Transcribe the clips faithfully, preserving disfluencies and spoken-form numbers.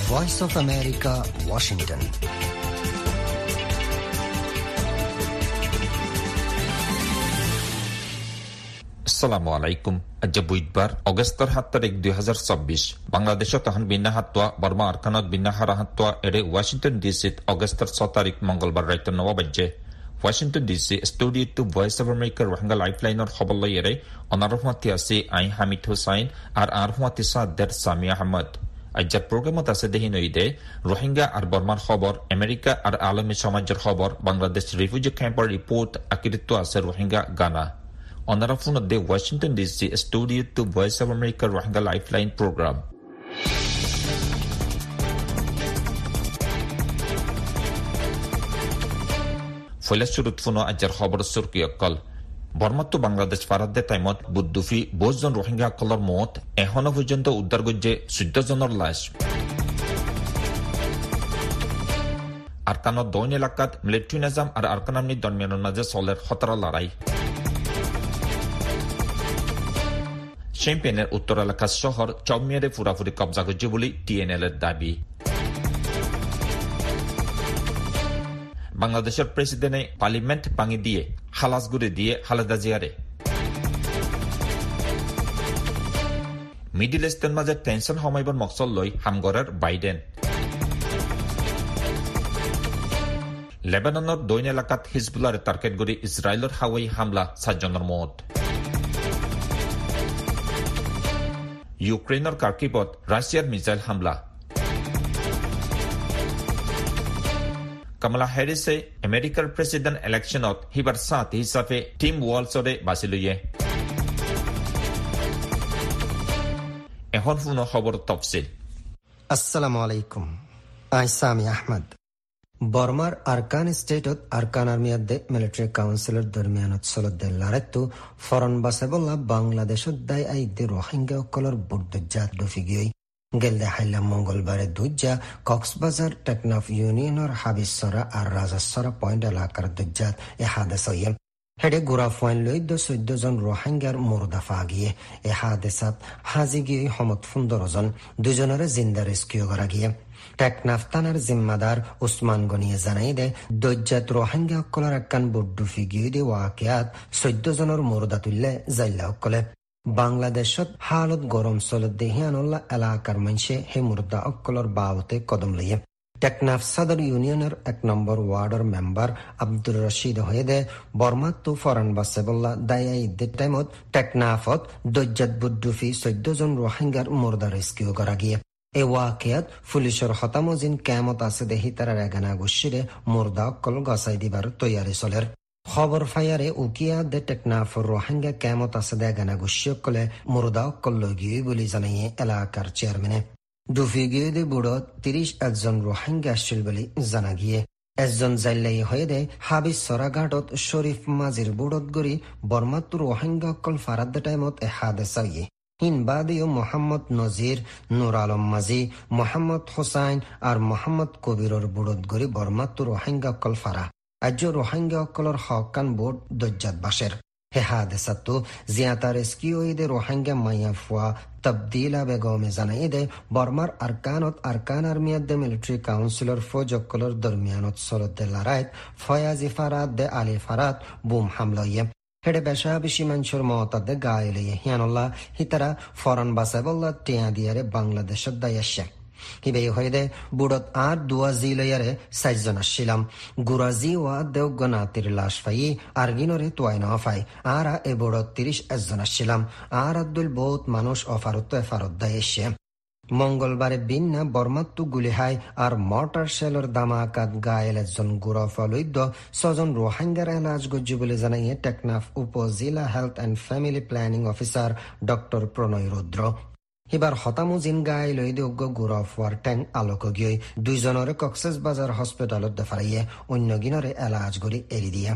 Voice of America, Washington. আসসালামু আলাইকুম। আজ বুধবার অগস্টর সাত তারিখ দুই হাজার চব্বিশ বাংলাদেশত তখন বিন্যা হাতোয়া বর্মা আরকানত বিন্যা হারা হাতোয়া এরে ওয়াশিংটন ডিসিত অগস্টর ছ তারিখ মঙ্গলবার রাইত নব বাজ্যে Washington DC studio to Voice of America Rohingya লাইফলাইনের খবর লই এরে অনারহমাতি আছে আই হামিদ হুসাইন আর আরহমাতি সাদ্দার সামি আহমদ। আজ্জার প্রোগ্রামত আছে দেহি নইদে রোহিঙ্গা আর বর্মার খবর, আমেরিকা আর আলমী সমাজের খবর, বাংলাদেশ রিফিউজি ক্যাম্পের রিপোর্ট, আকিরিত্ব আছে রোহিঙ্গা গানা। অনারা ফোনত দে Washington DC studio to Voice of America Rohingya lifeline program. ফয়লা শুরুত ফোনো আজ্জার খবর সুরকি অকল বর্মাত্ম বাংলাদেশ ফারাদ্দে টাইমত বুদ্ধুফি বহুজন রোহিঙ্গা অকলর মত এখনো পর্যন্ত উদ্ধার করছে চৈধ্য জনের লাশ। আরকানত দৈন এলাকাত মিলিটারি নিজাম আর আরকানামনি দরমিয়ানের মাঝে চলের খতরা লড়াই। শ্যাম্পেনের উত্তর এলাকার শহর চৌমিয়ারে পুরাপুরি কবজা করছে বলে টিএনএল এর দাবি। বাংলাদেশের প্রেসিডেন্টে পার্লিমেন্ট ভাঙি দিয়ে খালাসগুড়ি দিয়ে খালেদা জিয়ারে। মিডিল ইস্টের মাঝে টেনশন কমাইবার মকসদ লই হামগরের বাইডেন। লেবাননের দৈন এলাকাত হিজবুল্লার টার্গেট করে ইসরায়েলের হাওয়াই হামলা, সাতজনের মত। ইউক্রেনের কার্কিবত রাশিয়ার মিসাইল হামলা। কমলা হ্যারিসে আমেরিকার প্রেসিডেন্ট ইলেকশনত হিবার সাথ হিসাবে টিম ওয়ালসরে বাছি লইয়ে। এখন শুনো খবর তফসিল। আসসালামু আলাইকুম। আই সামি আহমদ। বর্মার আরকান স্টেটত আরকান আর্মিয়াদে মিলিটারি কাউন্সিলের দরমিয়ানত চলতে লড়াইতো ফরন বাসেবল্লা বাংলাদেশত দায় আইদে রোহিঙ্গা অকলর বুর্দজাত ডফিগিয়ই গেলদে হাইলাম মঙ্গলবারে দুজ্জা কক্সবাজার টেকনাফ ইউনিয়নের হাবিসরা আর রাজাসরা পয়েন্ট এলাকার দুজ্জাত এ হাদেসা হেডে গুড়া ফয়েন লই দো চৈধ্য জন রোহিঙ্গার মুরদাফা গিয়ে এ হাদেসাত হাজি গিয়ে সমত ফুন্দর জন দুজনের জিন্দা রেস্কিউ করা গিয়ে টেকনাফ থানার জিম্মাদার উসমান গনিয়ে জানাই দে দজ্জাত রোহিঙ্গা অকলের একখান বুড্ডু ফিগিয়ে দে ওয়াকিয়াত চৈধ্য জনের মুরদা তুললে জাইল্লা অকলে বাংলাদেশত হালত গরম চলত দেহিয়ানুল্লাহ এলাকার মানুষে হে মুর্দা অকলর বাবতে কদম লইয়ে টেকনাফ সদর ইউনিয়নের এক নম্বর ওয়ার্ডের মেম্বার আব্দুর রশিদ হয়ে দে বর্মা তু ফরান বাসেবল্লা দায়া ঈদের টাইমত টেকনাফত দজ্জাত বুড্ডুফি চৈধ্য জন রোহিঙ্গার মুর্দা রেস্কিউ করা গিয়ে এ ওয়াকিয়াত পুলিশের হতামজিন কেমত আছে দেহি তারা এগানা গুসিরে মুর্দা অকল গসাই দিবার তৈয়ারি চলের খবর ফায়ারে উকিয়া দে টেকনাফর রোহিঙ্গা কেমত আছে দেগানা গুসি অকলে মুর্দা অকল লগিয়ে বলে জানাইয়ে এলাকার চেয়ারম্যানে ডুফি গিয়ে দে বুড়ত তিরিশ একজন রোহিঙ্গা আসছিল বলে জানা গিয়ে একজন জাইলাই হয়ে দে হাবিজ সরাঘাটত শরীফ মাজির বুড়ত গড়ি বর্মাত্তু রোহিঙ্গা অকল ফারাদ টাইমত এ হাদেসা ইয়ে হিনবাদীয় মোহাম্মদ নজির, নুর আলম মাজি, মোহাম্মদ হোসাইন আর মোহাম্মদ কবিরর বুড়ত গড়ি বর্মাত্তু রোহিঙ্গা অকল ফারা আজ রোহিঙ্গা অকলর হকান বোর্ড দজ্জাত বাসের হে হাদেসাতো জিয়াতা রেস্কিউ ঈদে রোহিঙ্গা মাইয়া ফুয়া তবদিলা বেগমে জানাই দে বর্মার আরকানত আরকান আর্মিয়াদ মিলিটারি কাউন্সিলর ফৌজ অকলর দরমিয়ানত চলতে লড়াইত ফয়াজি ফারাদ দে আলী ফারাদ বুম হামলা ইয়ে হেডে বেশা বেশি মানুষের মতাদে গায়ে হিয়ানুল্লাহ হিতারা ফরান বাসাবল্লা টিয়া দিয়ারে বাংলাদেশের দায়াসে হিবে হয়ে দে বুড়ত আর দুয়া জি লইয়ারে সাইজন আসছিলাম গুরাজি ওয়া দেওগ নাতির লাশ ফাই আরগিনরে তোয়াই না ফাই আর এ বুড়ত তিরিশ একজন আসছিলাম আর আব্দুল বহুত মানুষ অফারত এফারত দায়েসে মঙ্গলবারে বিন্না বর্মাত্তু গুলিহাই আর মর্টার শেলর দামাকাত গায়েল একজন গুরফলৈদ্য ছজন রোহিঙ্গার এলাজ গজ্জু বলে জানাইয়ে টেকনাফ উপজেলা health and family planning officer doctor Pranay Rudra এবার হতামুজিন গায়ে লই যোগ্য গুরফওয়ার ট্যাং আলোক গিয়ে দুইজনরে কক্সেস বাজার হসপিটালত দেফারাইয়ে অন্য গিনরে এলাজ গড়ি এরি দিয়ে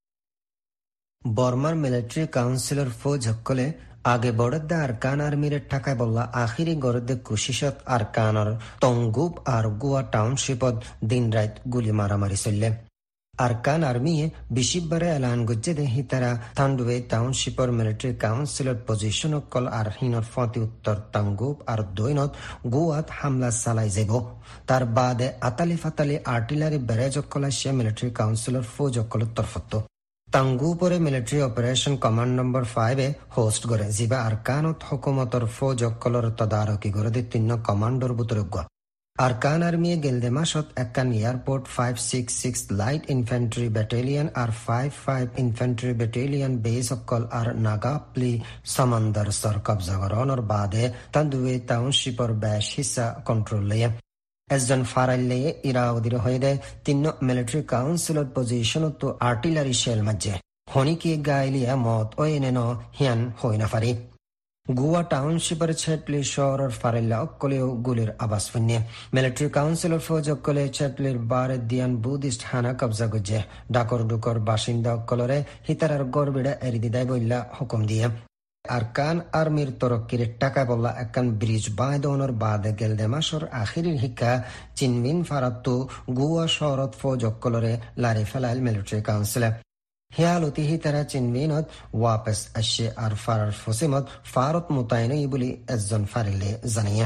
বর্মার মিলিটারি কাউন্সিলর ফৌজ হকলে আগে বড়দে আরকান আর্মির ঠাকায় বললা আখিরি গরদে কুশিসত আরকানর তঙ্গুব আর গোয়া টাউনশিপত দিন রাত গুলি মারামারি চললে আরকান আর্মিয়ে বিশিববারে এলান গজ্জেদে হিতারা থান্ডুয়ে টাউনশিপর মিলিটারি কাউন্সিলর পজিশন কল আর হিনর ফতি উত্তর তাঙ্গুব আর দৈনত গুয়াত হামলা চালাই যাব তার বাদে আতালি ফাতালি আর্টিলারি ব্যারেজ অকলাশিয়া মিলিটারি কাউন্সিলর ফৌজ অকলত তরফত তাঙ্গুপরে মিলিটারি অপারেশন কমান্ড নম্বর ফাইভে হোস্ট করে জিবা আরকানত হুকুমতর ফৌজ অকলর তদারকি করে দি তিন কমান্ডর বুতরজ্ঞ আরকান আর্মিয়ে গেলদে মাসত একখান airport five six six light infantry battalion আর five five infantry battalion base অকল আর নাগাপ্লি সামান্দার সর কবজা করানোর বাদে তান্দুয়ে টাউনশিপর ব্যাশ হিসা কন্ট্রোল লয়ে এজন ফারাইলে ইরাউদির হয়ে দেয় তিন মিলিটারি কাউন্সিলর পজিশন তো আর্টিলারি শেল মাঝে হনিকি গাইলিয়া মত ও এনেন হিয়ান হই না ফারি গুয়া টাউনশিপের ছেটলি শহরের ফারেল্লা অক্কলেও গুলির আবাস ফিনিয়ে মিলিটারি কাউন্সিলর ফৌজ অক্কলে ছেটলির বারে দিয়ান বুদ্ধিস্ট হানা কবজা গুজে ডাকর ডুকর বাসিন্দা অক্কলরে হিতারার গড়বিড়া এরিদি দেয় বললা হুকুম দিয়ে আরকান আর্মির তরক্কির টাকা বললা একখান ব্রিজ বাঁধনের বাদে গেলদে মাসর আখিরির শিক্ষা চিনবিন ফারাত্তু গুয়া শহরত ফৌজ অক্কলরে লারি ফেলাইল মিলিটারি কাউন্সিলে হিয়ালতি হিতারা চিনবিনত ওয়াপস আসে আর ফারার ফসিমত ফারত মোতায়েনই বলি একজন ফারিলে জানিয়ে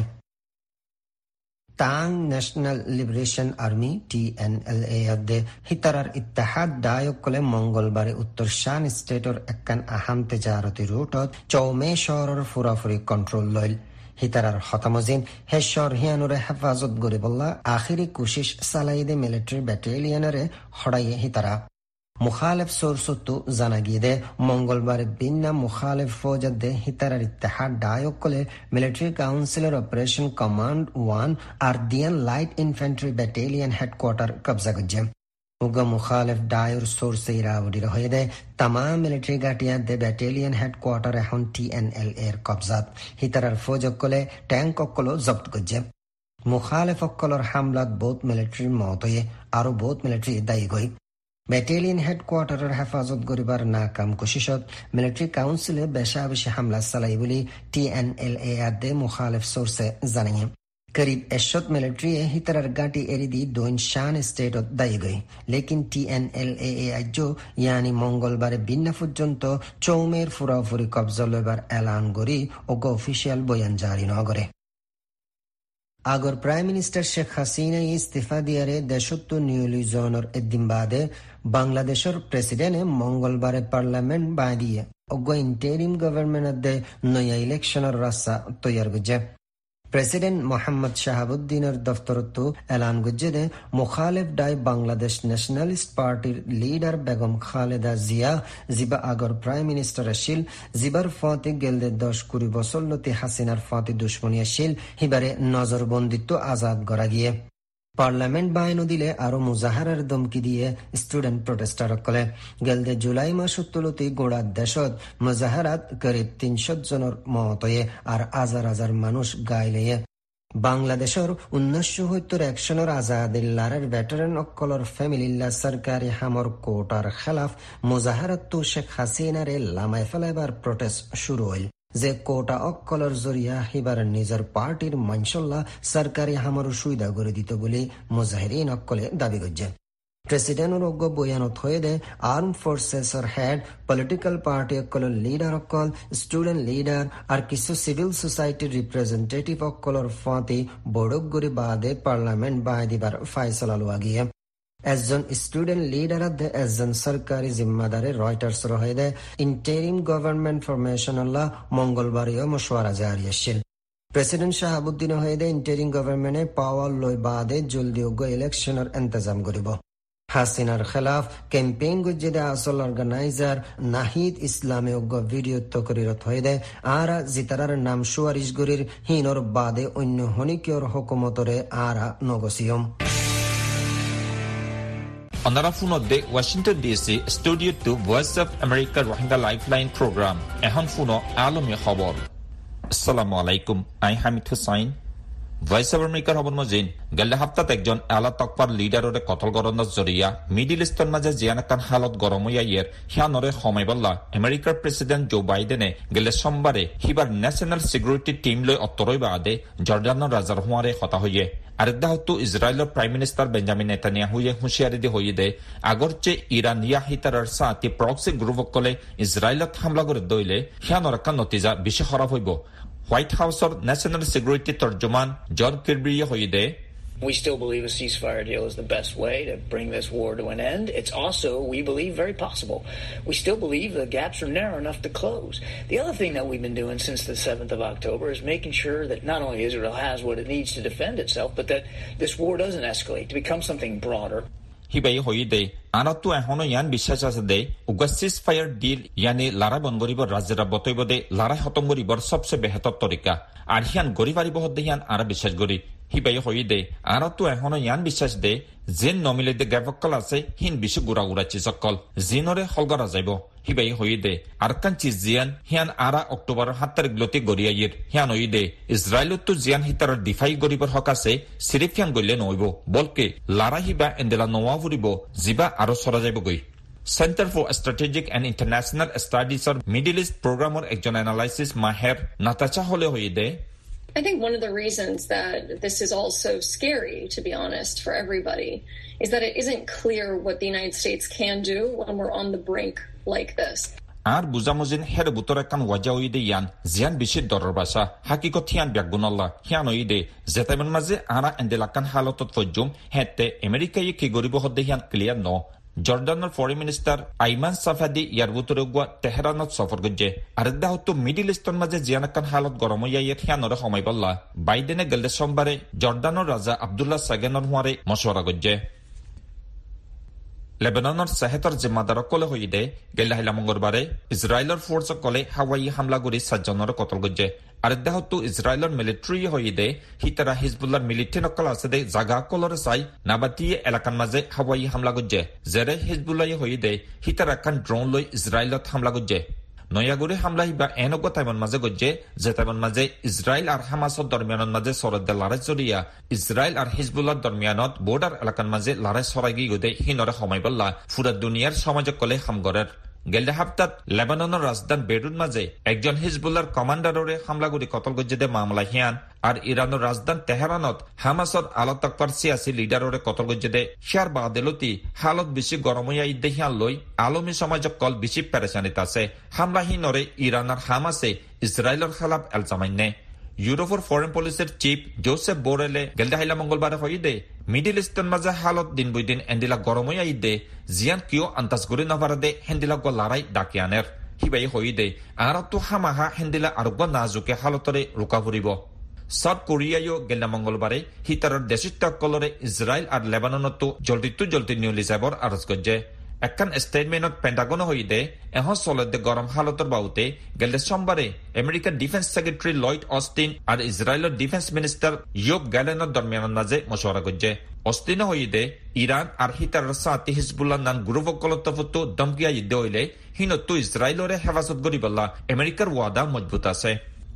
Ta'ang national liberation army T N L A দে হিতারার ইত্তেহাদ ডায়কলে মঙ্গলবারে উত্তর শান স্টেটর একখান আহাম তেজারতি রুটত চৌমে শহরের ফুরাফুরি কন্ট্রোল লইল হিতারার হতামজিন হেশ্বর হিয়ানুরে হেফাজত গড়ে বললা আখিরি কুশিস সালাইদে মিলিটারি ব্যাটালিয়নারে হড়াইয়ে হিতারা মুখালেফ সোরসত্তু জানা গিয়ে দে মঙ্গলবারে বিন্না মুখালেফ ফৌজত দে হিতারার ইত্তেহাদ ডায়কলে মিলিটারি কাউন্সিলের অপারেশন কমান্ড ওয়ান আর দিয়ান লাইট ইনফেন্ট্রি ব্যাটালিয়ন হেডকোয়ার্টার কবজা গজ্জে উগা মুখালেফ ডায়র সোর্সে ইরাউডির হয়ে দেয় তামাম মিলিটারি গাটিয়া দে ব্যাটালিয়ন হেডকোয়ার্টার এখন টি এন এল এর কবজাত হিতারার ফৌজ অক্কলে ট্যাঙ্ক অক্কলো জব্দ গজ্জে মুখালেফ অক্কলর হামলাত বহুত মিলিটারি মত হয়ে আরো বহুত মিলিটারি দায়ী গই ব্যাটালিয়ন হেডকোয়ার্টারের হেফাজত করিবার নাকাম কোশিশত মিলিটারি কাউন্সিলে বেশা বেশি হামলা চালাই বলি টি এন এল এ আদে মুখালেফ সোর্সে জানিয়ে করিব এশত মিলিটারি হিতারার গাঁটি এরিদি দৈন শান স্টেটত দায়ী গই লেকিন টি এন এল এ আজ্য ইয়ানি মঙ্গলবারে বিন্না পর্যন্ত চৌমের ফুরাফুরি কবজা লইবার এলান করি ও অফিসিয়াল বয়ান জারি নগরে আগর প্রাইম মিনিস্টার শেখ হাসিনা ইস্তিফা দিয়ারে দেশত্ব নিউলিজনের এদিন বাদে বাংলাদেশের প্রেসিডেন্ট মঙ্গলবারে পার্লামেন্ট বাঁধিয়ে অজ্ঞ ইন্টেরিম গভর্নমেন্ট নয়া ইলেকশনের রাস্তা তৈয়ার গুজে প্রেসিডেন্ট মোহাম্মদ শাহাবুদ্দিনের দফতরত এলান গুজে মুখালেফ ডাই বাংলাদেশ ন্যাশনালিস্ট পার্টির লিডার বেগম খালেদা জিয়া জিবা আগর প্রাইম মিনিস্টার আসিল জিবার ফতে গেলদে দশ কুড়ি বছর লতি হাসিনার ফতে দুশ্মনী আসিল হিবারে নজরবন্দিত্ব আজাদ করা গিয়ে পার্লামেন্ট বাহিনী দিলে আরো মুজাহারার দমকি দিয়ে স্টুডেন্ট প্রোটেস্টার কলে গেলদে জুলাই মাস তুলতি গোড়া দেশত মুজাহারাত করিব তিনশো জনের মতয়ে আর হাজার হাজার মানুষ গাইলে বাংলাদেশের উনিশশো সত্তর একশনের আজাদিল্লারের ভেটারেন অকলর ফ্যামিলিল্লা সরকারি হামর কোটার খেলাফ মুজাহারাত তো শেখ হাসিনারে লামাই ফেলাইবার প্রোটেস্ট শুরু হইল যে কোটা অকলর জরিয়া হিবার নিজের পার্টির মানসল্লা সরকারি হামর সুবিধা করে দিত বলে মুজাহিরিন অকলে দাবি করছে প্রেসিডেন্টের অজ্ঞ বয়ানত হয়ে দে আর্ম ফোর্সেসর হেড পলিটিক্যাল পার্টি অকলর লিডার অকল স্টুডেন্ট লিডার আর কিছু সিভিল সোসাইটির রিপ্রেজেন্টেটিভ অকলর ফাঁতি বড়গুড়ি বাদে পার্লামেন্ট বাই দিবার ফাইসলা লওয়া গিয়ে একজন স্টুডেন্ট লিডার একজন সরকারি জিম্মাদারে রয়টার্স হয়ে দেয় ইন্টারিম গভর্নমেন্ট ফরমেশন আল্লাহ মঙ্গলবারেও মশওয়ারা জারি আসছিল প্রেসিডেন্ট শাহাবুদ্দিন হয়ে দেয় ইন্টারিম গভর্নমেন্টে পাওয়ার লই বাদে জলদি যোগ্য ইলেকশনের ইন্তজাম করিব হাসিনার খেলাফ ক্যাম্পেইন গুজে আসল অর্গানাইজার নাহিদ ইসলামে অজ্ঞ ভিডিও তকরিরত হয়ে দেয় আরা জিতারার নাম সুয়ারিশ গরির হিনর বাদে অন্য হনিকিয়র হুকুমতরে আরা নগসিয়ম Another phone of the Washington D C Studio to Voice of America Rohingya Lifeline Program. Ehon phone alami khabor. Assalamu alaikum. I Hamid Hussain. Voice of আমেরিকার খবর মজিন গেলে হাপ্তাত একজন আলা তকপার লিডাররে কতল গরণর জরিয়া মিডিল ইস্টর মাঝে জিয়ানাকান হালত গরম হইয়াইয়ের হিয়ানরে সময় বললা আমেরিকার প্রেসিডেন্ট জো বাইডেনে গেলে সোমবারে হিবার ন্যাশনাল সিকিউরিটি টিম লই অত্তরই বাদে জর্ডানের রাজার হুয়ারে হতা হইয়ে আরেকদা হতো ইসরায়েলের প্রাইম মিনিস্টার বেঞ্জামিন নেতানিয়াহুয়ে হুঁশিয়ারি দিয়ে হইয়ে দে আগর চেয়ে ইরান ইয়াহিতার সাথে প্রক্সি গ্রুপকলে ইসরায়েলত হামলা করে দইলে হিয়ানর একটা নতিজা বেশি খারাপ হইব হোয়াইট হাউসের ন্যাশনাল সিকিউরিটি তর্জমান জন কির্বি হইয়ে দে We still believe a ceasefire deal is the best way to bring this war to an end. It's also, we believe, very possible. We still believe the gaps are narrow enough to close. The other thing that we've been doing since the seventh of October is making sure that not only Israel has what it needs to defend itself, but that this war doesn't escalate to become something broader. হিবাই হই দে Anato এখনো ইয়ান বিশ্বাস আছে দে উগা সিজ fire deal ইয়ানি লারা বন গরিবর রাজ্যরা বতইব দে লারা খতম গরিবর সবচেয়ে বেহতর তরিকা আর হিয়ান গরিবারি বহুত দে হিয়ান আরা বিশ্বাস গরি হিবাই হই দে আনাতো এখনো ইয়ান বিশ্বাস দে যেন নমিলে দে গ্যাভকল আছে হিন বিশ গুড়া গুড়াচ্ছি সকল জিনরে হলগরা যাইব হিবাই হই দে আর কান চিজ জিয়ান হিয়ান আরা অক্টোবর সাত তারিখ লতি গড়িয়াইয়ের হিয়ান হই দে ইসরায়েলত তো জিয়ান হিতার ডিফাই গরিবর হক আছে সিরিফ হিয়ান গইলে নইব বলকে লারা হিবা এন্ডেলা নোয়া ফুরিব জিবা আরো সরা যাইব গই Center for Strategic and International Studies or Middle East Program or Ekjon Analysis Maher Natasha Hole hoi de I think one of the reasons that this is all so scary, to be honest, for everybody, is that it isn't clear what the United States can do when we're on the brink like this. আর বুজামুজিন হের বুতরে কান ওয়াজা হইদে ইয়ান জিয়ান বেশি দরর বাসা হাকিকত হিয়ান ব্যাগুনাল্লাহ হিয়ান হইদে জেতাইমন মাঝে আরা এন্ডেলাকান হালতত ফজ্জুম হেতে আমেরিকায় কি গরিব হদ্দে হিয়ান ক্লিয়ার ন জর্ডানের ফরেন মিনিস্টার আইমান সাফাদি ইয়ার বুতরে গুয়া তেহরানত সফর গজ্জে আরেকদা হতো মিডিল ইস্টর মাঝে জিয়ানাকান হালত গরম হইয়াইয়ের হিয়ানরে সময় বললা বাইডেনে গেলে সোমবারে জর্ডানের রাজা আব্দুল্লাহ সাগেনর হুয়ারে মশওয়ারা গজ্জে লেবাননের সেহেতর জিম্মাদার কলে হই দে গেলে হাইলা মঙ্গলবারে ইসরায়েলের ফোর্স কলে হাওয়াই হামলা করে সাতজনের কতল গজ্জে আরেকদা হতো ইসরায়েলের মিলিটারি হই দে হিতারা হিজবুল্লাহর মিলিটারি নকল আছে দে জাগা কলরে চাই নাবাতিয়ে এলাকার মাঝে হাওয়াই হামলা গজ্জে জেরে হিজবুল্লাহ হই দে হিতারা কান ড্রোন লই ইসরায়েলত হামলা গজ্জে নয়াগুড়ি হামলা হিবা এনেক তাইমন মাঝে গজ্জে যে তাইমন মাঝে ইসরায়েল আর হামাসর দরমিয়ানত মাঝে সরদ্দে লড়াই চলিয়া ইসরায়েল আর হিজবুল্লাহর দরমিয়ানত বর্ডার এলাকার মাঝে লড়াই সরাই গিয়ে গদে হিনরে সময় বললা ফুরা দুনিয়ার সমাজক কলে হামগরের গেলে হাপ্তাত লেবাননের রাজধান বেরুন মাঝে একজন হিজবুল্লাহর কমান্ডাররে হামলা করে কতল গজ্জে দে মামলা হিয়ান আর ইরানের রাজধান তেহরানত হামাসর আলো তকফার সিয়াসি লিডাররে কতল গজ্জে দে শিয়ার বাদেলতি হালত বেশি গরম হইয়া ইদ্দে হিয়ান লই আলমী সমাজক কল বেশি পেরেশানিত আছে হামলাহীনরে ইরানের হামাসে ইসরায়েলের খেলাফ এলজামাইনে ইউরোপের ফরেন পলিসির চিফ জোসেফ বোরেলে গেলদে হাইলা মঙ্গলবারে হই দে মিডিল ইস্টর মাঝে হালত দিন বই দিন এন্ডিলা গরম হইয়া ইদ্দে জিয়ান কিয় আন্তাজ করে নভারে দে হেন্দিলা গ লড়াই ডাকিয়ানের হিবাই হই দে আর তো হামাহা হেন্দিলা আরোগ্য নাজুকে হালতরে রুকা ফুরিব সাউথ কোরিয়ায়ও গেলা মঙ্গলবারে হিতারর দেশিত্যাকলরে ইসরায়েল আর লেবাননতো জলদিতু জলদি নিউলি যাবর আরজ গজ্জে একখান স্টেটমেন্টত পেন্টাগন হই দে এহ চলতে গরম হালতর বাউতে গেলে সোমবারে আমেরিকার ডিফেন্স সেক্রেটারি লয়েড অস্টিন আর ইসরায়েলের ডিফেন্স মিনিস্টার ইয়োব গ্যালেনের দরমিয়ানের মাঝে মশওয়ারা গজ্জে অস্টিনে হই দে ইরান আর হিতার সাথে হিজবুল্লাহ নান গ্রুপকলতফতো দমকিয়া ইদ্দে হইলে হিনতো ইসরায়েলরে হেফাজত করিবল্লা আমেরিকার ওয়াদা মজবুত আছে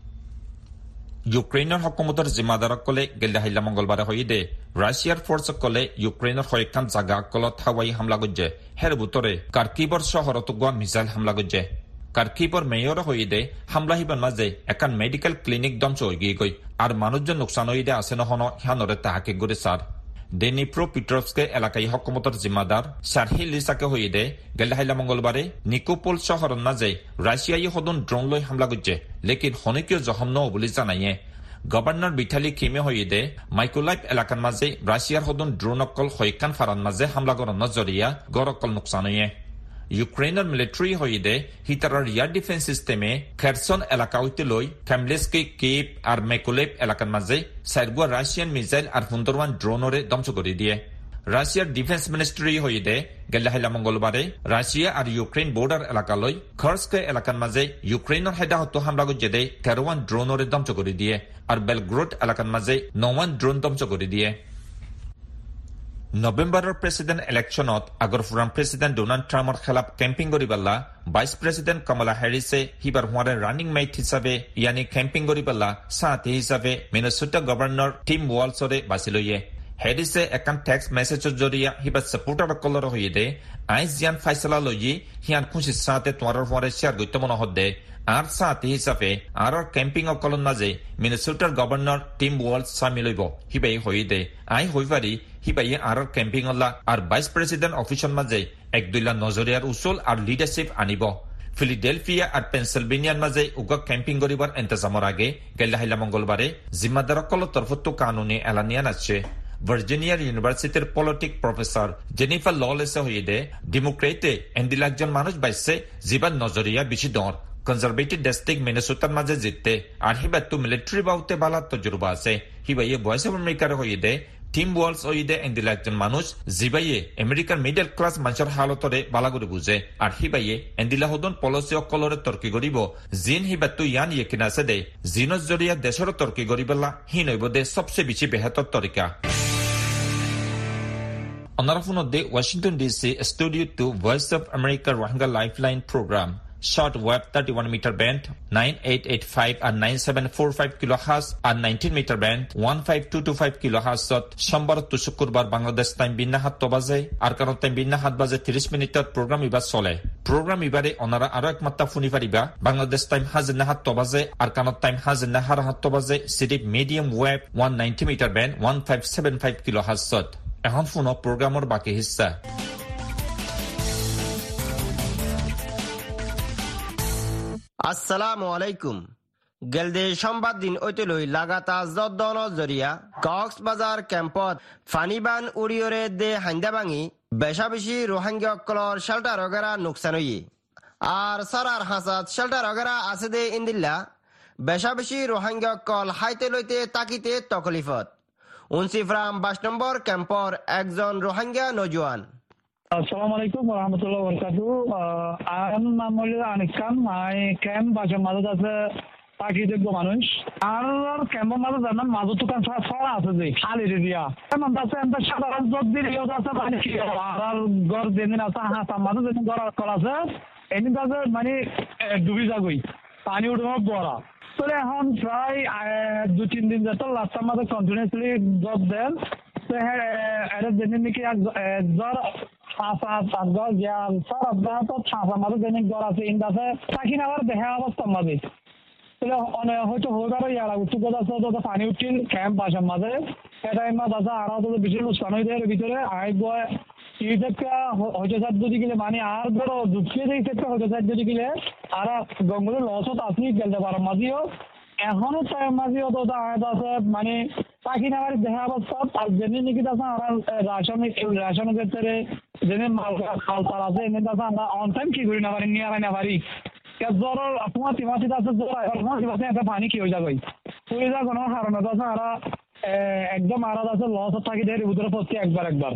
ইউক্রেইনৰ হকুমতৰ জিম্মাদাৰক কলে গেলে হাইলা মঙ্গলবাৰে হৈ দে ৰাছিয়াৰ ফৰ্চক কলে ইউক্ৰেইনৰ হয়কান জাগা কলত হাৱাই হামলা গজ্জে হেৰ বুতৰে কাৰ্কিবৰ চহৰত গোৱা মিছাইল হামলা গজ্জে কাৰ্কিবৰ মেয়ৰ হৈ দে হামলা হিবাৰ মাজে একান মেডিকেল ক্লিনিক দমচ হৈ গিয়ে গৈ আৰু মানুহজন লোকচান হৈ দে আছে নহন হিয়ানৰে তাহাকে গৰে ছাৰ ডেনিপ্ৰো পিট্ৰভস্কে এলাকাই হকুমতৰ জিম্মাদাৰ চাৰহি লিচাকে হৈ দে গেলে হাইলা মঙ্গলবাৰে নিকোপল চহৰৰ মাজে ৰাছিয়াই সদন ড্ৰোন লৈ হামলা গজ্জে লেকিন হনিকিয় জখম ন বুলি জানায়ে গভৰ্ণৰ বিঠালী কিমে হৈ দে মাইকোলাইভ এলাকাৰ মাজে ৰাছিয়াৰ সদন ড্ৰোন অকল হয়কান ফাৰান মাজে হামলা কৰাৰ নজৰিয়া গৰকল নোকচান হয়ে ইউক্ৰেইনৰ মিলিটাৰী হৈ দে হিতাৰৰ ইয়াৰ ডিফেন্স সিস্টেমে খেৰচন এলেকা হইতে লৈ ফেমলেস্কি কেপ আৰু মেকোলেভ এলেকাৰ মাজে চাৰিগুৱা ৰাছিয়ান মিছাইল আৰু সুন্দৰৱান ড্ৰোনৰে ধ্বংস কৰি দিয়ে ৰাছিয়াৰ ডিফেন্স মিনিষ্ট্ৰী হৈ দে গেলে হাইলা মঙ্গলবাৰে ৰাছিয়া আৰু ইউক্ৰেইন বৰ্ডাৰ এলেকালৈ খৰস্কে এলেকাৰ মাজে ইউক্ৰেইনৰ হেদাহত হামলা গজ্জে দে তেৰৱান ড্ৰোনৰে ধ্বংস কৰি দিয়ে আৰু বেলগ্ৰোড এলেকাৰ মাজে নৱান ড্ৰোন ধ্বংস কৰি দিয়ে নৱেম্বৰৰ প্ৰেসিডেন্ট ইলেকশ্যনত আগৰ ফুৰান প্ৰেসিডেন্ট ডোনাল্ড ট্ৰাম্পৰ খেলাফ কেম্পিং কৰিবলা ভাইস প্ৰেসিডেন্ট কমলা হেৰিছে হিবাৰ হোৱাৰে ৰানিং মেট হিচাপে ইয়ানি কেম্পিং কৰিবলা সাথী হিচাপে মিনেছোটা গভৰ্ণৰ টিম ৱালছৰে বাছি লয়ে হেৰিছে এখন টেক্সট মেছেজৰ জৰিয়া হিবাৰ সাপোৰ্টাৰসকলৰ হৈয়ে আইন জিয়ান ফাইছলা লয়ে হিয়ান খুশি সাথে তোৱাৰৰ হোৱাৰে শ্বেয়াৰ গৈতে মনহদে আর সাথী হিচাপে আর কেম্পিং অকলন মাঝে মিনেছোটাৰ গভৰ্ণৰ টিম ৱালছ সামিল হইব হিবাই হৈয়ে আই হৈ পাৰি হিবাই আর কেম্পিং অল্লা আর ভাইস প্রেসিডেন্ট অফিসর মাঝে এক দুইলা নজরিয়ার উচল আর লিডারশিপ আনিব ফিলাডেলফিয়া আর পেনসিলভেনিয়ার মাঝে উগা কেম্পিং করিবার ইন্তজামৰ আগে গেলাহিলা মঙ্গলবারে জিম্মাদারসকলৰ তরফতো কানুনি এলানিয়ান আছে ভার্জিনিয়ার ইউনিভার্সিটির পলিটিক প্রফেসর জেনিফার ললেসে হইয়ে ডেমোক্রেটে এন্দিলা একজন মানুষ বাইছে জিবার নজরিয়া বেশি দর কনজারভেটিভ ডিস্ট্রিক্ট মিনেছোটার মাঝে জিততে আর হিবাতো মিলিটারি বাউতে বালা তজুরবা আছে হিবাইয়ে ভয়েস অফ আমেরিকার হইয়ে টিম ওয়ালস ওইদে এন্দিলা একজন মানুষ জিবাইয়ে আমেরিকার মিডল ক্লাস মানুষের হালতরে বালাগুড়ি বুঝে আর হিবাইয়ে এন্দিলা হদন পলিসি অকলরে তর্কি করিব জিন হিবাতো ইয়ান ইয়েকিন আছে দে জিনর জরিয়া দেশের তর্কি করিবলা হি নইব দে সবচেয়ে বেশি বেহতর তরিকা অনারাফুনদে Washington DC studio to Voice of America Rohingya lifeline programme short wave thirty-one meter band nine eight eight five and nine seven four five kilohertz and nineteen meter band one five two two five kilohertz ot সোমবার to শুক্রবার Bangladesh time বিন্না সাত বাজে আর কারণ time বিন্না সাত বাজে ত্রিশ মিনিটৰ programme ইবাৰ চলে প্রোগ্রাম ইবারে অনারা আরো এক মাত্রা শুনি পারিবা বাংলাদেশ টাইম হাজিনা সাত বাজে আর কারণ টাইম হাজিনা সাত বাজে সিডিপ medium wave one ninety meter band one five seven five kilohertz ot এখন ফোন প্রোগ্রামৰ বাকি হিস্সা আসসালামু আলাইকুম গেলদে সংবাদ দিন ঐতলৈ লাগাতা জদ্দন জরিয়া কক্সবাজার ক্যাম্পত ফানিবান উড়িয়রে দে হাইন্দা ভাঙি বেশা বেশি রোহিঙ্গা অকলর শেল্টার অগেরা নুকসান হইয়ে আর সারার হাসাত শেল্টার অগেরা আছে দে ইন্দিল্লা বেশা বেশি রোহিঙ্গা অকল হাইতে লইতে তাকিতে তকলিফত উনসিফরাম বাইশ নম্বর ক্যাম্পর একজন Rohingya নজওয়ান Assalamu alaikum warahmatullahi wabarakatuh. আমার নাম হলো আনিক খান। আমি ক্যাম্প বাসা মাঝে আছে পাখিযোগ্য মানুষ আর ক্যাম্পের মাঝে জানেন মাঝে দোকান ছড়া আছে যে খালি দিয়া এমন আছে এমন সাধারণ যোগ দিলে আছে মানে কি আর ঘর যেদিন আছে হাত মাঝে যেদিন ঘর করা আছে এদিন আছে মানে ডুবি যাগই পানি উঠে বড়া তাহলে এখন প্রায় দু তিন দিন যেত লাস্টের মাঝে কন্টিনিউসলি জব দেন তো হ্যাঁ এটা যেদিন নাকি জ্বর ছাঁচা চাঁদগড় গিয়াল সব আপনার তো ছাঁচা মাঝে যেদিন জ্বর আছে ইন আছে থাকি না আবার দেখা অবস্থার মাঝে তাহলে হয়তো হয়ে গেল ইয়ারা উঠতে আছে তো পানি উঠিল ক্যাম্প বাসার মাঝে এটা মাছ আছে আর তো বেশি লোকসান হয়ে যায় ভিতরে আই বয় ইটা হয়তো স্যার যদি গেলে মানে আর ধরো ঢুকিয়ে দিয়ে ক্ষেত্রে হয়তো স্যার যদি গেলে আর গঙ্গলের লস হতো আপনি গেলতে পারেন মাঝিও এখনো টাইম মাঝিও তো আছে মানে পাখি না দেখা অবস্থা আর যেদিন নাকি আছে আমার রাসায়নিক রাসায়নিক ক্ষেত্রে যেদিন মাল খাল তার আছে এমনি আছে আমরা অন টাইম কি করি না পারি নিয়ে আলাই না পারি জ্বর তোমার তিমাশিতে আছে জ্বর তোমার তিমাশি একটা পানি কি হয়ে যাবে হয়ে যা কোনো কারণে তো আছে আর একদম আলাদা আছে লস থাকি দেয় ভিতরে পড়ছে একবার একবার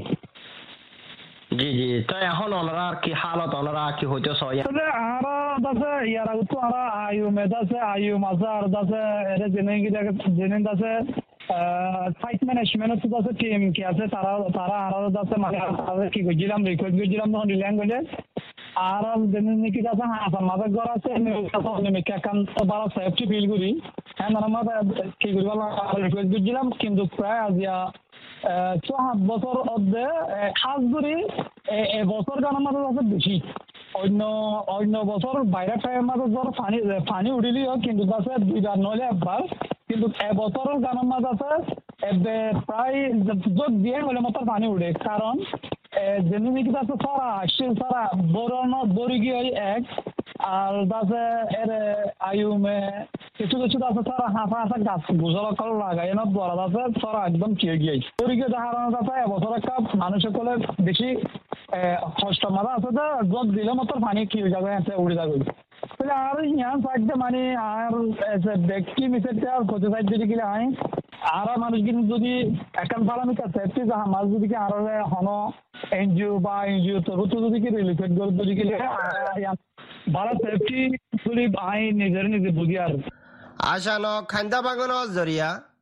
জি জি তো এখন ওনারা কি হালত ওনারা কি হইতে সয় তবে আর আছে ইয়ারা তো আর আয়ু মেদ আছে আয়ু মাছ আর আছে এর জেনে কি জেনে আছে সাইট ম্যানেজমেন্ট তো আছে টিম কি আছে তারা তারা আর আছে মানে কি কইছিলাম রিকোয়েস্ট কইছিলাম তখন রিল্যাং করলে আর জেনে কি আছে হাসান মাঝে ঘর আছে আমি কাকান তো বড় সেফটি ফিল করি হ্যাঁ আমরা কি করি বলা রিকোয়েস্ট কইছিলাম কিন্তু প্রায় আজিয়া সাত বছর অধ্যে খাস ধরি এবছর গানের মাঝে আছে বেশি অন্য অন্য বছর বাইরের টাইমের মাঝে ধর পানি পানি উঠিলিও কিন্তু আছে দুইবার নইলে একবার কিন্তু এবছরের গানের মাঝে আছে প্রায় যোগ দিয়ে হলে মতো পানি উঠে কারণ যেমনি কি আছে সারা আসছিল সারা বরণ বরি গিয়ে এক আর আছে এর আয়ুমে কিছু কিছু আছে সারা হাঁফা হাঁফা গাছ গুজল কল লাগাই এনে বড় আছে সারা একদম কিয়ে গিয়ে বরি গিয়ে দেখার আছে এবছর একটা মানুষের কোলে বেশি কষ্ট মারা আছে তো যোগ দিলে মতো পানি কি হয়ে যাবে উড়ে যাবে তাহলে আর ইয়ান সাইডে মানে আর ব্যক্তি মিশে আর কোথাও সাইড যদি গেলে আয় আর মানুষ কিন্তু যদি এখন পালামি সেফটি যাহা মাছ যদি কি আর হন এনজিও বা এনজিও তরফ যদি কি রিলেটেড করে যদি গেলে ভালো সেফটি যদি আই নিজের নিজে বুঝি আর আশানো খান্দা বাগানো জরিয়া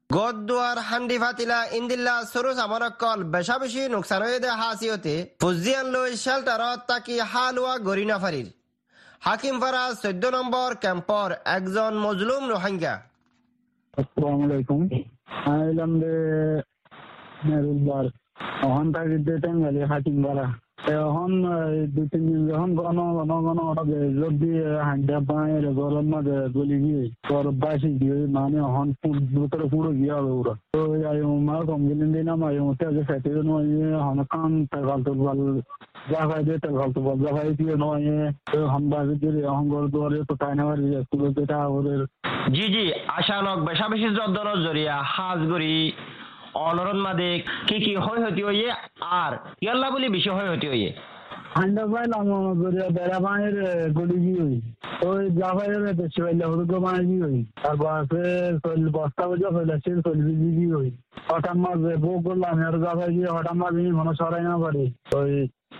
গদুয়ার হান্ডি ফাতিলা ইন্দিল্লা সরু সামরকল বেশা বেশি নোকসান হয়ে দে হাসিয়তে ফুজিয়ান লই শেল্টারত তাকি হালুয়া গরিনা ফারির হাকিম ফারা চোদ্দ নম্বর ক্যাম্পর একজন মজলুম রোহিঙ্গা। আসসালামু আলাইকুম। আইলাম দে মেরুলবার অহন তাকি দে টাঙ্গালি হাকিম ফারা এখন দুই তিন দিন যখন ঘন ঘন ঘন যদি হান্ডা পায়ের গরম মাঝে গলি গিয়ে গরম বাসি গিয়ে মানে এখন ভিতরে পুরো গিয়ে হবে ওরা তো মা কম গেলেন দিন আমার মধ্যে আগে ফেটে নয় হন কান তেল তেল জাফাই দিয়ে তেল তেল জাফাই দিয়ে নয় হন বাসি দিয়ে এখন গর দুয়ারে তো তাই নেওয়ার স্কুল যেটা ওদের জি জি আশানক বেশা বেশি যদ্দর জরিয়া হাজগরি অনরন মাদে কি কি হয় হতি হইয়ে আর ইয়াল্লা বলি বেশি হয় হতি হইয়ে ঠান্ডা পাইলাম জরিয়া বেড়া পানির গলি গিয়ে হই ওই জাফাইয়ের বেশি পাইলে হলুদ পানি গিয়ে হই তারপর আছে বস্তা বোঝা হইলে সে চল্লিশ গিয়ে হই হঠাৎ মাঝে বউ করলাম আর জাফাই গিয়ে হঠাৎ মাঝে মনে সরাই না পারে ওই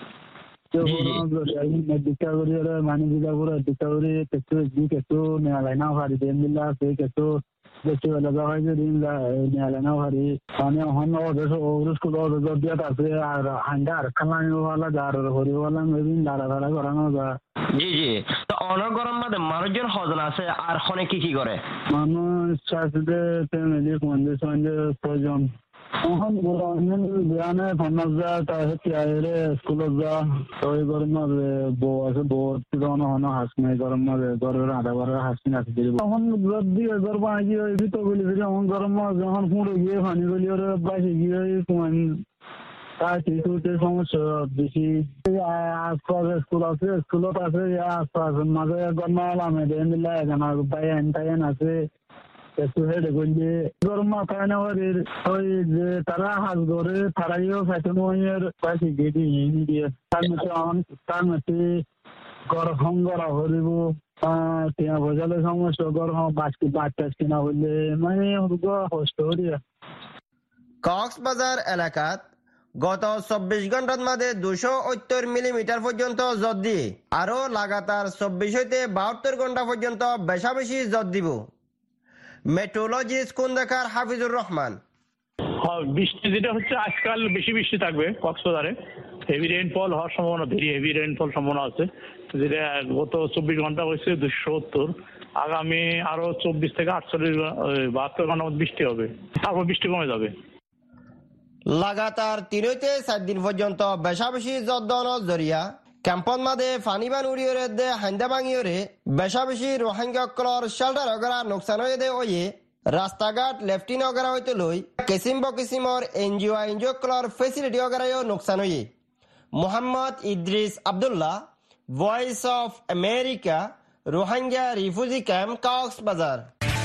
দীক্ষা করি মানি দিকা করে দীক্ষা করি কেঁচু কেঁচু নেওয়া না পারি দেন দিল্লা আছে কেঁচু বেশি বেলা জাফাই যে দিন নেওয়া না পারি মানে হন স্কুল দিয়া আছে আর হান্ডা আর খালানিওয়ালা যার হরিওয়ালা মেদিন লাড়া লাড়া করানো যা। জি জি তো অনর গরম মাঝে মানুষজন হজন আছে আর হনে কি কি করে মানুষ চাষিদের ফ্যামিলি পঞ্চাশ পঞ্চাশ ছয়জন এখন বিয়ানে ফেমাস যা তাহলে স্কুলত যা ওই গরম মাঝে বউ আছে বউ তখন হনো হাস নাই গরম মাঝে গরের আধা ঘরের হাসি নাচি দিব তখন যদি ঘর বাঁধি গিয়ে ভিতর গলি ফিরে এখন গরম মাছ যখন পুড়ে গিয়ে পানি গলি ওরা বাসে গিয়ে তাই শিশুতে সমস্যা বেশি আশপাশ স্কুল আছে স্কুলত আছে আশপাশ মাঝে গরমালাম এদিন দিলে এখানে বাইন টাইন আছে একটু হেঁটে করলে গরম মাথায় নেওয়ার ওই যে তারা হাজ ধরে তারাইও ফ্যাশন ওয়াইয়ের পাশে গিয়ে দিয়ে তার মধ্যে তার মধ্যে গরম গড়া হরিব টিয়া বোঝালে সমস্যা গরম বাঁচকি বাঁচ টাচ কিনা হইলে মানে কষ্ট হরিয়া। কক্সবাজার এলাকাত গত চব্বিশ ঘন্টার মাঝে দুশো সত্তর মিলিমিটার পর্যন্ত জট দিয়ে আরো লাগাতার চব্বিশ হইতে বাহাত্তর ঘন্টা পর্যন্ত বেশা বেশি জট দিব। মেট্রোলজিস্ট কুন্দাকার হাফিজুর রহমান বৃষ্টি যেটা হচ্ছে আজকাল বেশি বৃষ্টি থাকবে কক্সবাজারে হেভি রেইনফল হওয়ার সম্ভাবনা ভেরি হেভি রেইনফল সম্ভাবনা আছে যেটা গত চব্বিশ ঘন্টা হয়েছে দুশো সত্তর আগামী আরো চব্বিশ থেকে আটচল্লিশ বাহাত্তর ঘন্টার মধ্যে বৃষ্টি হবে তারপর বৃষ্টি কমে যাবে। লাগাতার তিন হইতে চার দিন পর্যন্ত বেশা বেশি যদ্দন জরিয়া ক্যাম্পন মাদে ফানিবান উড়িয়রে দে হাইন্দা ভাঙিয়রে বেশা বেশি রোহিঙ্গা কলর শেল্টার অগরা নোকসান হয়ে দে ওয়ে রাস্তাঘাট লেফটিন অগরা হইতে লই কিসিম বকিসিমর এনজিও এনজিও কলর ফেসিলিটি অগরায়ও নোকসান হয়ে। Mohammad Idris Abdullah, Voice of America, Rohingya refugee camp, Cox's Bazar.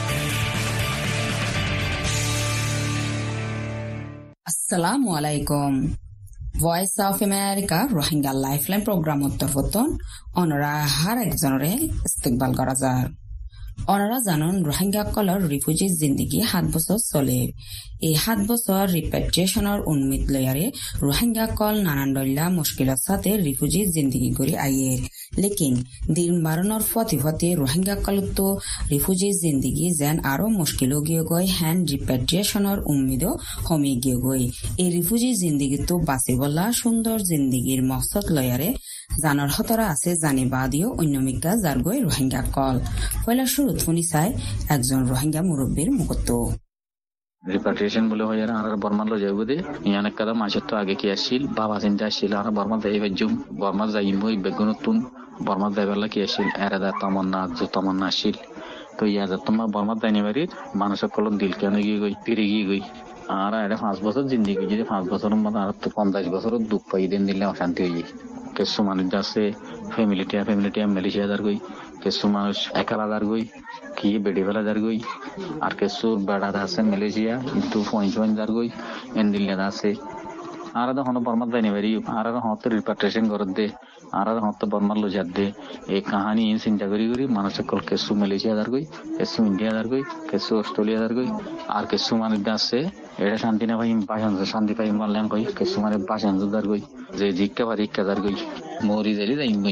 আসসালামু আলাইকুম। Voice of America Rohingya lifeline programme উত্তরপতন অনরা হার একজনরে ইস্তেকবাল করা যার অনরা জানুন রোহিঙ্গা কলর রিফিউজি জিন্দিগি সাত বছর চলে। এই সাত বছর রিপেট্রিয়েশনের উন্মিত লয়ারে রোহিঙ্গা কল নানান দল্লা মুশকিলের সাথে রিফিউজি জিন্দিগি করে আইয়ের লেকিন দিন বারণর ফতে ফতে রোহিঙ্গা কলত রিফিউজি জিন্দিগি যেন আরো মুশকিল গিয়ে গই হ্যান্ড রিপেট্রিয়েশনের উম্মিদও কমে গিয়ে গই। এই রিফিউজি জিন্দিগি তো বাঁচি বলা সুন্দর জিন্দিগির মকসদ লয়ারে জানার হতরা আছে জানিবা দিও অন্যমিকা যার গই রোহিঙ্গা কল পয়লা শুরুত শুনি চাই একজন রোহিঙ্গা মুরব্বীর মুখত রিপাট্রিয়েশন বলে হয় আর বর্মা লো যাইব দে ইয়ান কাদা মাসের তো আগে কি আসছিল বাবা চিন্তা আসছিল আর বর্মা যাই বাজুম বর্মা যাইমু বেগুনতুন বর্মা যাইবালা কি আসছিল এরাদা তমন্না যে তমন্না আসছিল তো ইয়া যা তোমার বর্মা যাইনি বাড়ির মানুষের কলম দিল কেন গিয়ে গই ফিরে গিয়ে গই আর এটা পাঁচ বছর জিন্দিগি যদি পাঁচ বছরের মধ্যে আর তো পঞ্চাশ বছরের দুঃখ পাই দিন দিলে অশান্তি হয়ে যায়। কিছু মানুষ আছে ফ্যামিলিটিয়া ফ্যামিলিটিয়া মালয়েশিয়া যার গই কিছু মানুষ একাল হাজার গই কি বেড়ি ফেলা যার গই আর কিছু বেড়ার আছে মালয়েশিয়া কিন্তু পয়েন্ট পয়েন্ট যার গই এন দিল্লি আছে আর হন বর্মার যাইনি বাড়ি আর হতে রিপাট্রিয়েশন করে দে আর হতে বর্মার লো যার দে এই কাহানি চিন্তা করি করি মানুষের কল কিছু মালয়েশিয়া যার গই কিছু ইন্ডিয়া যার গই কিছু অস্ট্রেলিয়া যার গই আর কিছু মানুষ আছে এটা শান্তি না পাই বাসন শান্তি পাই মারলেন কই কিছু মানে বাসন যার গই যে জিজ্ঞা পারি যার গই মরি যাই যাই গই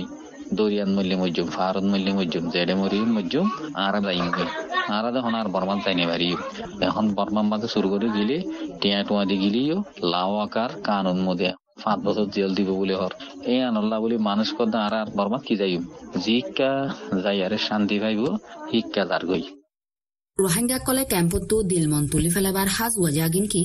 দরিয়ান মল্লি মজ্জুম ফারুদ মল্লি মজ্জুম জেডে মরিয়ম মজ্জুম আর যাইম কই আর এখন আর বর্মান চাইনি পারি এখন বর্মান মাঝে শুরু করে গেলে টিয়া টুয়া দি গেলিও লাও আকার কানুন মধ্যে পাঁচ বছর জেল দিব বলে হর এই আনল্লা বলে মানুষ কদ আর আর বর্মান কি যাইম জিকা যাই আরে শান্তি পাইব শিক্ষা যার গই রোহিঙ্গা কলে ক্যাম্পতো দিলমন তুলি ফেলাবার হাজ ওয়াজা গিন কি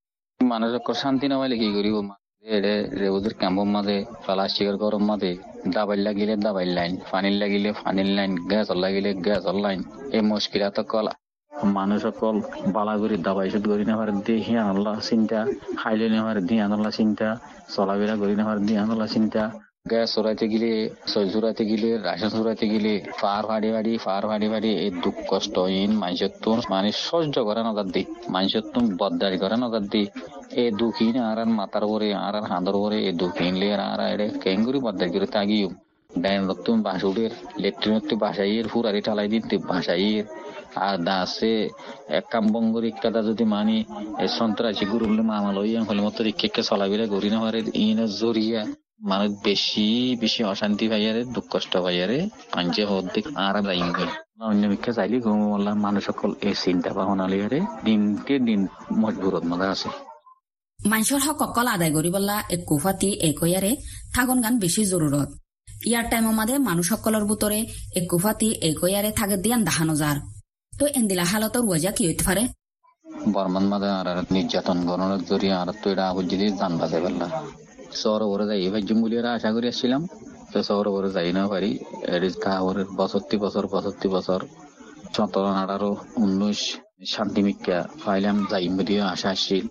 মানুষক শান্তি না পাইলে কি করিব এডে ওদের ক্যাম্পের মাঝে প্লাস্টিকের গরম মাঝে দাবাইল লাগিলে দাবাইল লাইন পানির লাগিলে পানির লাইন গ্যাস লাগিলে গ্যাস লাইন এই মুশকিলাত কল মানুষ সকল বালাগুড়ি দাবাই সুদ করি নেওয়ার দিয়ে হিয়ান আল্লাহ চিন্তা খাইলে নেওয়ার দিয়ে আল্লাহ চিন্তা চলাফেরা করি নেওয়ার দিয়ে আল্লাহ চিন্তা গ্যাস চড়াইতে গেলে সই চড়াইতে গেলে রাশন চড়াইতে গেলে ফার ফাড়ি ফাড়ি ফার ফাড়ি ফাড়ি এই দুঃখ কষ্ট ইন মানুষের তো মানে সহ্য করে নজর দি মানুষের তো বদদারি করে নজর দি এই দুঃখিন আর মাথার উপরে আর হাঁদর উপরে এই দুঃখিন লিয়ার আর এড়ে কেঙ্গুরি বদদারি করে তাগিও ডাইন রক্তম বাসুডের লেট্রিনত্তি বাসাইয়ের ফুরারি ঠালাই দিতে বাসাইয়ের আর দাসে এক কাম বঙ্গরি কাদা যদি মানি সন্ত্রাসী গুরুলে মামা লইয়া হলে মতো রিক্কে চলাবিলা গড়ি না পারে ইন জরিয়া মানুষ বেশি বেশি অশান্তি পাইয়ারে দুঃখ কষ্ট পাইয়ারে পাঞ্চে হদ্দিক আর যাইম কই অন্য মিক্ষা চাইলে ঘুম বললাম মানুষ সকল এই চিন্তা ভাবনা লিয়ারে দিনকে দিন মজবুরত মজা আছে মানুষের হক অকল আদায় করি বললা এক কুফাতি একয়ারে থাগন গান বেশি জরুরত ইয়ার টাইমের মাঝে মানুষ সকলের ভিতরে এক কুফাতি একয়ারে থাকে দিয়ান দেখানো যার তো এন্দিলা হালতর ওয়াজা কি হইতে পারে বর্মান মাঝে আর নির্যাতন গণনার জরিয়া আর তো এটা আবু যদি জান বাজে বললা শহর ওরে যাই এবার জুম্বুলিয়ারা আশা করে আসছিলাম তো শহর ওরে যাই না পারি ওরের বছরটি বছর পঁয়ষট্টি বছর সতেরো আঠারো উনিশ শান্তি মিক্ষা পাইলাম যাই মিডিয়া আশা আসছিল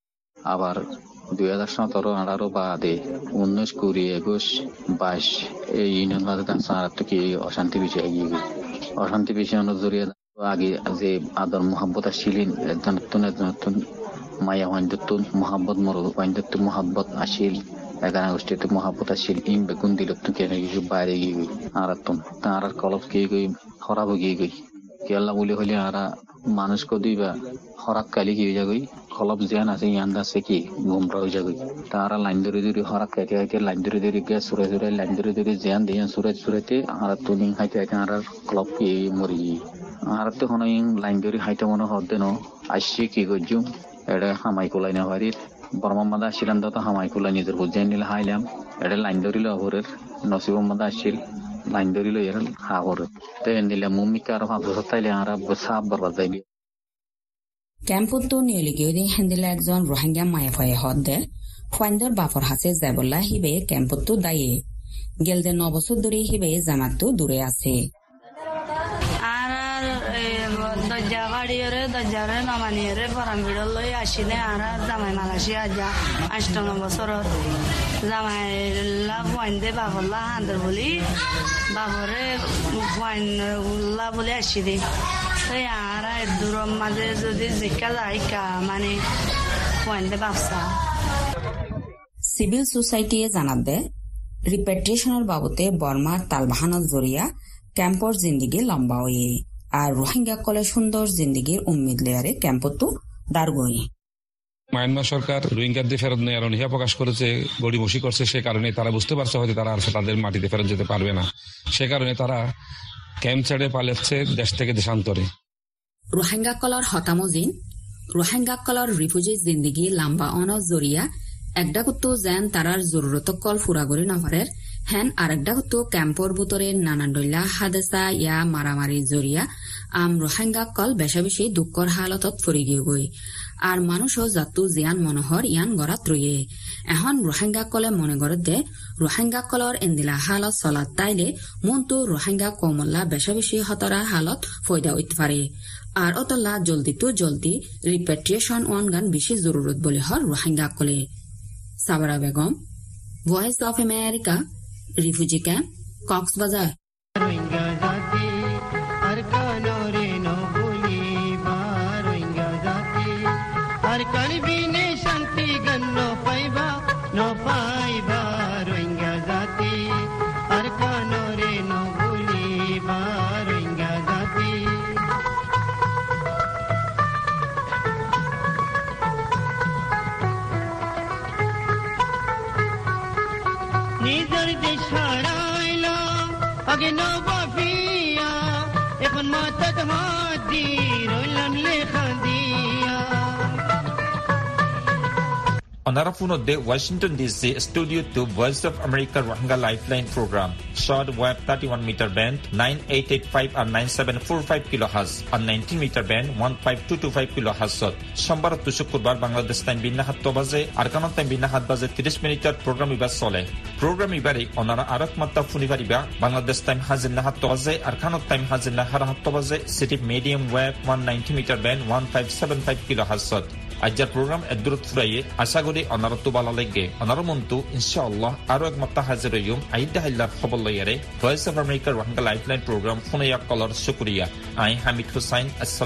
আবার দুই হাজার সতেরো আঠারো বাদে উনিশ কুড়ি একুশ বাইশ এই ইউনিয়ন বাদে আর কি অশান্তি বিষয় এগিয়ে গেল অশান্তি বিষয় জড়িয়ে আগে যে আদর মোহাম্মত আসছিলেন একজন নতুন একজন নতুন মায়া ওয়াইন্দুন মোহাম্মদ মর ওয়াইন্দুন মোহাম্মত আসিল এগারো আগস্টে মোহাম্মত আসিল ইম বেগুন দিল তো কেনে কিছু বাইরে গিয়ে গই আর তুন তার কলপ গিয়ে গই খরাব গিয়ে গই কেলা বলে হলে আর মানুষ কো দিবা হরাক কালি গিয়ে যাগই কলপ জ্ঞান আছে ইয়ান আছে কি গুমরা হয়ে যাগই তারা লাইন ধরে ধরে হরাক খাইতে খাইতে লাইন ধরে ধরে গ্যাস সুরে সুরে লাইন ধরে ধরে জ্ঞান দিয়ে সুরে সুরেতে আর তুনিং খাইতে খাইতে আর কলপ কি মরি আর তো হন লাইন ধরে খাইতে মনে হতে ন আসছে কি গজুম এটা হামাই কোলাই না বাড়ির বর্মা মাদা আসছিলাম তো হামাই কোলাই নিজের বুঝে নিলে হাইলাম এটা লাইন ধরিল অভরের নসিব মাদা আসছিল লাইন ধরিল এর হাবর তো দিলে মুমিকে আর ভাবছো তাইলে আর সাপ বরবাদ যাইলি ক্যাম্পতো নিয়লিকে হেন্দিলা একজন রোহিঙ্গা মায়ে ভয়ে হদ দে ফাইন্দর বাপর হাসে যাবল্লা হিবে ক্যাম্পতো দায়ী গেলদে ন বছর ধরে হিবে জামাতো দূরে আছে দরজাগাড়িরে দরজারে নামানিরে পরামবিড় লই আসিলে আর জামাই মালয়েশিয়া যা আষ্ট ন বছরত জামাই লাভ ওয়াইন্দে বাবল্লা হান্দর বলি বাবরে ওয়াইনলা বলে আসি দে তাই আর দূরের মাঝে যদি জিজ্ঞা যায় কা মানে ওয়াইন্দে ব্যবসা সিভিল সোসাইটিয়ে জানাত দে রিপেট্রিয়েশনের বাবতে বর্মার তালবাহানত জরিয়া ক্যাম্পর জিন্দিগি লম্বা হয়ে আর রোহিঙ্গা কলে সুন্দর জিন্দিগির উম্মিদ লেয়ারে ক্যাম্পতো দাঁড়গই মায়ানমার সরকার রোহিঙ্গাদের ফেরত নেওয়ার অনীহা প্রকাশ করেছে গড়িমসি করছে সে কারণে তারা বুঝতে পারছে হয়তো তারা আর তাদের মাটিতে ফেরত যেতে পারবে না সে কারণে তারা ক্যাম্প ছেড়ে পালাচ্ছে দেশ থেকে দেশান্তরে রোহিঙ্গা কলর হতামজিন রোহিঙ্গা কলর রিফিউজি জিন্দিগি লম্বা অন জরিয়া একটা কুত্তো যেন তারার জরুরত কল ফুরা করে নভরের হেন আরেকটা কুত্তো ক্যাম্পর ভিতরে নানান ডইলা হাদেসা ইয়া মারামারি জরিয়া আম রোহিঙ্গা কল বেশা বেশি দুঃখর হালতত ফুরি গিয়ে গই আর মানুষও জাতু জিয়ান মনোহর ইয়ান গড়াত রয়ে এখন রোহিঙ্গা কলে মনে করে দে রোহিঙ্গা কলর এন্দিলা হালত চলাত তাইলে মনতো রোহিঙ্গা কমল্লা বেশা বেশি হতরা হালত ফয়দা হইতে পারে আর অতলা জলদি তো জলদি রিপেট্রিয়েশন ওয়ান গান বেশি জরুরত বলে হর রোহিঙ্গা কলে Sabra Begum Voice of America refugee camp Cox's Bazar নিজের দেশ হারাইলাম أجنا وفيا إخوان ما تتهدي رولم لخديا Onarafuno de Washington D C Studio two Voice of America Rohingya Lifeline Program short wave thirty-one meter band nine eight eight five and nine seven four five kilohertz and nineteen meter band one five two two five kilohertz সোমবার to শুক্রবার Bangladesh time বিনা সাত বাজে আরকানত time বিনা সাত বাজে ত্রিশ মিনিটের programme ইবা চলে programme ইবারে অনারা আরক মাত্রা ফুনিবারিবা বাংলাদেশ টাইম হাজির না সাত বাজে আরকানত টাইম হাজির না সাত বাজে সিটি medium wave one ninety meter band one five seven five kilohertz আজকের প্রোগ্রাম এদুরত ফুরাইয়ে আশা করি অনারত বালা লাগে অনার মন্তু ইনশাআল্লাহ আরো এক মাত্রা হাজির হইম আইদা হাইলার খবর লইয়ারে Voice of America Rohingya lifeline programme ফোনে কলার শুকরিয়া আই হামিদ হুসাইন।